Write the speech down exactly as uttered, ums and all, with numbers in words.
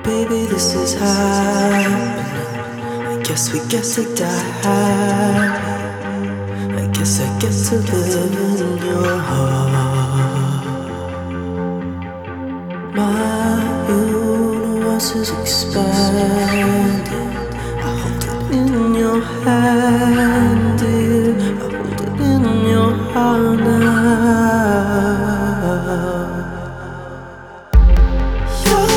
Baby, this is happening. I guess we get to die happy. I guess I get to live in your heart. My universe is expanding. I hold it in your hand, dear. I hold it in your heart now. You're